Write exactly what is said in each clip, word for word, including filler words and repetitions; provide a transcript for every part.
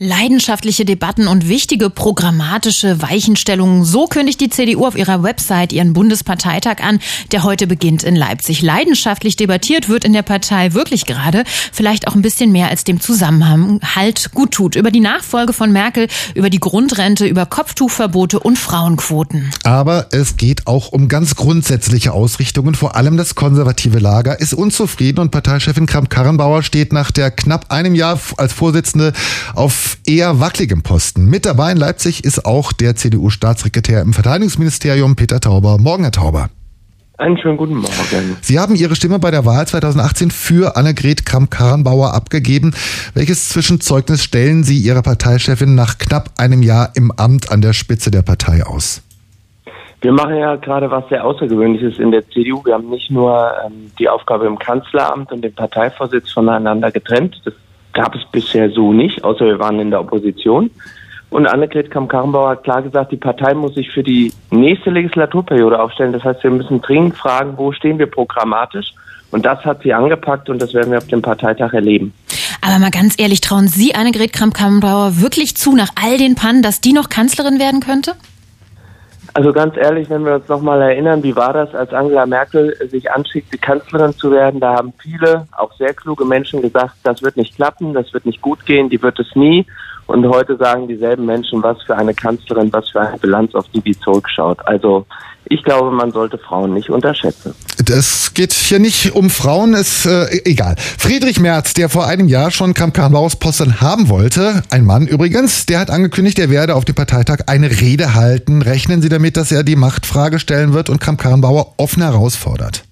Leidenschaftliche Debatten und wichtige programmatische Weichenstellungen. So kündigt die C D U auf ihrer Website ihren Bundesparteitag an, der heute beginnt in Leipzig. Leidenschaftlich debattiert wird in der Partei wirklich gerade, vielleicht auch ein bisschen mehr als dem Zusammenhalt gut tut. Über die Nachfolge von Merkel, über die Grundrente, über Kopftuchverbote und Frauenquoten. Aber es geht auch um ganz grundsätzliche Ausrichtungen. Vor allem das konservative Lager ist unzufrieden und Parteichefin Kramp-Karrenbauer steht nach der knapp einem Jahr als Vorsitzende auf eher wackeligem Posten. Mit dabei in Leipzig ist auch der C D U-Staatssekretär im Verteidigungsministerium, Peter Tauber. Morgen, Herr Tauber. Einen schönen guten Morgen. Sie haben Ihre Stimme bei der Wahl zweitausendachtzehn für Annegret Kramp-Karrenbauer abgegeben. Welches Zwischenzeugnis stellen Sie Ihrer Parteichefin nach knapp einem Jahr im Amt an der Spitze der Partei aus? Wir machen ja gerade was sehr Außergewöhnliches in der C D U. Wir haben nicht nur ähm, die Aufgabe im Kanzleramt und den Parteivorsitz voneinander getrennt. Das gab es bisher so nicht, außer wir waren in der Opposition. Und Annegret Kramp-Karrenbauer hat klar gesagt, die Partei muss sich für die nächste Legislaturperiode aufstellen. Das heißt, wir müssen dringend fragen, wo stehen wir programmatisch? Und das hat sie angepackt und das werden wir auf dem Parteitag erleben. Aber mal ganz ehrlich, trauen Sie Annegret Kramp-Karrenbauer wirklich zu, nach all den Pannen, dass die noch Kanzlerin werden könnte? Also ganz ehrlich, wenn wir uns nochmal erinnern, wie war das, als Angela Merkel sich anschickte, Kanzlerin zu werden, da haben viele, auch sehr kluge Menschen gesagt, das wird nicht klappen, das wird nicht gut gehen, die wird es nie. Und heute sagen dieselben Menschen, was für eine Kanzlerin, was für eine Bilanz, auf die die zurückschaut. Also ich glaube, man sollte Frauen nicht unterschätzen. Es geht hier nicht um Frauen, ist äh, egal. Friedrich Merz, der vor einem Jahr schon Kramp-Karrenbauers Posten haben wollte, ein Mann übrigens, der hat angekündigt, er werde auf dem Parteitag eine Rede halten. Rechnen Sie damit, dass er die Machtfrage stellen wird und Kramp-Karrenbauer offen herausfordert?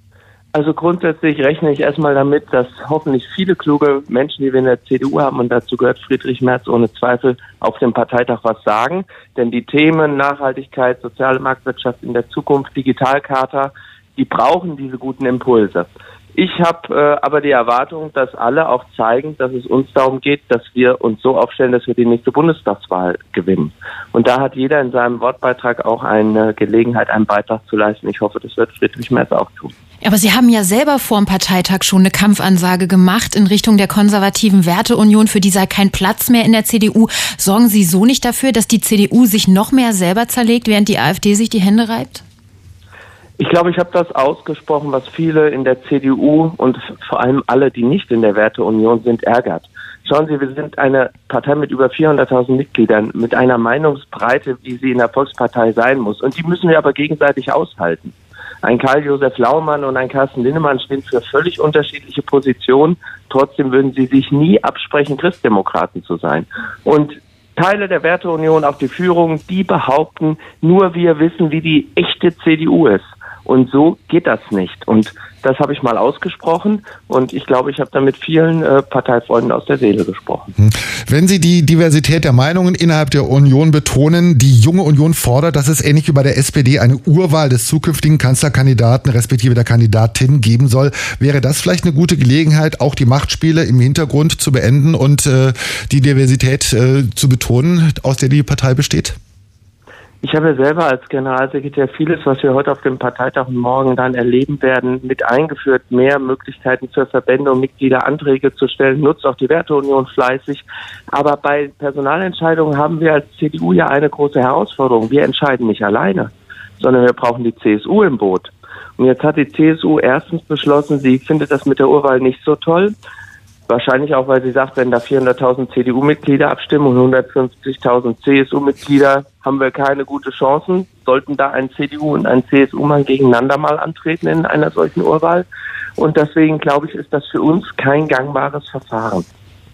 Also grundsätzlich rechne ich erstmal damit, dass hoffentlich viele kluge Menschen, die wir in der C D U haben, und dazu gehört Friedrich Merz ohne Zweifel, auf dem Parteitag was sagen. Denn die Themen Nachhaltigkeit, soziale Marktwirtschaft in der Zukunft, Digitalcharta, die brauchen diese guten Impulse. Ich habe äh, aber die Erwartung, dass alle auch zeigen, dass es uns darum geht, dass wir uns so aufstellen, dass wir die nächste Bundestagswahl gewinnen. Und da hat jeder in seinem Wortbeitrag auch eine Gelegenheit, einen Beitrag zu leisten. Ich hoffe, das wird Friedrich Merz auch tun. Aber Sie haben ja selber vor dem Parteitag schon eine Kampfansage gemacht in Richtung der konservativen Werteunion, für die sei kein Platz mehr in der C D U. Sorgen Sie so nicht dafür, dass die C D U sich noch mehr selber zerlegt, während die AfD sich die Hände reibt? Ich glaube, ich habe das ausgesprochen, was viele in der C D U und vor allem alle, die nicht in der Werteunion sind, ärgert. Schauen Sie, wir sind eine Partei mit über vierhunderttausend Mitgliedern, mit einer Meinungsbreite, wie sie in der Volkspartei sein muss. Und die müssen wir aber gegenseitig aushalten. Ein Karl-Josef Laumann und ein Carsten Linnemann stehen für völlig unterschiedliche Positionen. Trotzdem würden sie sich nie absprechen, Christdemokraten zu sein. Und Teile der Werteunion, auch die Führung, die behaupten, nur wir wissen, wie die echte C D U ist. Und so geht das nicht. Und das habe ich mal ausgesprochen. Und ich glaube, ich habe da mit vielen äh, Parteifreunden aus der Seele gesprochen. Wenn Sie die Diversität der Meinungen innerhalb der Union betonen, die junge Union fordert, dass es ähnlich wie bei der S P D eine Urwahl des zukünftigen Kanzlerkandidaten respektive der Kandidatin geben soll, wäre das vielleicht eine gute Gelegenheit, auch die Machtspiele im Hintergrund zu beenden und äh, die Diversität äh, zu betonen, aus der die Partei besteht? Ich habe ja selber als Generalsekretär vieles, was wir heute auf dem Parteitag und morgen dann erleben werden, mit eingeführt. Mehr Möglichkeiten zur Verwendung, Mitglieder Anträge zu stellen, nutzt auch die Werteunion fleißig. Aber bei Personalentscheidungen haben wir als C D U ja eine große Herausforderung. Wir entscheiden nicht alleine, sondern wir brauchen die C S U im Boot. Und jetzt hat die C S U erstens beschlossen, sie findet das mit der Urwahl nicht so toll. Wahrscheinlich auch, weil sie sagt, wenn da vierhunderttausend C D U-Mitglieder abstimmen und hundertfünfzigtausend C S U-Mitglieder, haben wir keine gute Chancen. Sollten da ein C D U und ein C S U-Mann gegeneinander mal antreten in einer solchen Urwahl. Und deswegen, glaube ich, ist das für uns kein gangbares Verfahren.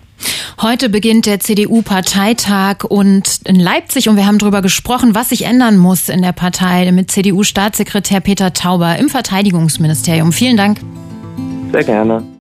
Heute beginnt der C D U-Parteitag und in Leipzig und wir haben darüber gesprochen, was sich ändern muss in der Partei mit C D U-Staatssekretär Peter Tauber im Verteidigungsministerium. Vielen Dank. Sehr gerne.